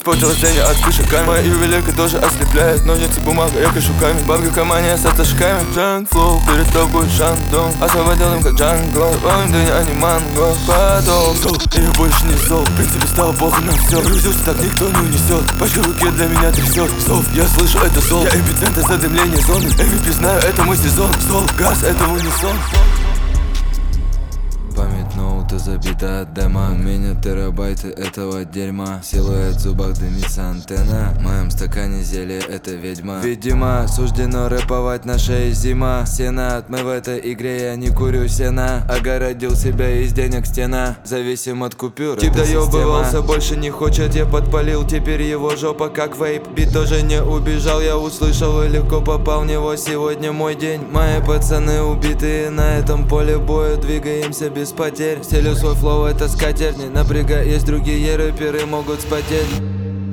испортилось зрение от вышиками. Моя ювелирка тоже ослепляет. Ножницы, бумага, я кашу камень. Бабка в кармане с отошками. Джанг флоу, перед тобой шантон. Освободил им как Джанго. Он дыня, а не манго. Потом зол, я больше не зол. В принципе стало похуй на все. Грузился так никто не унесет. Почти в руке для меня трясет. Стол, я слышу это сол. Я эпицентр задымления зоны. MVP знаю, это мой сезон. Стол, газ, это в унисон. Память ноута забита от дема. Меня терабайты этого дерьма. Силуэт в зубах дымится антенна. В моем стакане зелье это ведьма. Видимо, суждено рэповать на шее зима. Сенат, мы в этой игре, я не курю сена. Огородил себя из денег стена. Зависим от купюр, тип доебывался, больше не хочет. Я подпалил, теперь его жопа как вейп. Бит тоже не убежал, я услышал и легко попал в него. Сегодня мой день. Мои пацаны убитые на этом поле боя. Двигаемся без потерь. Стелю свой флоу, это скатерть. Не напрягай, есть другие рэперы, могут спотеть.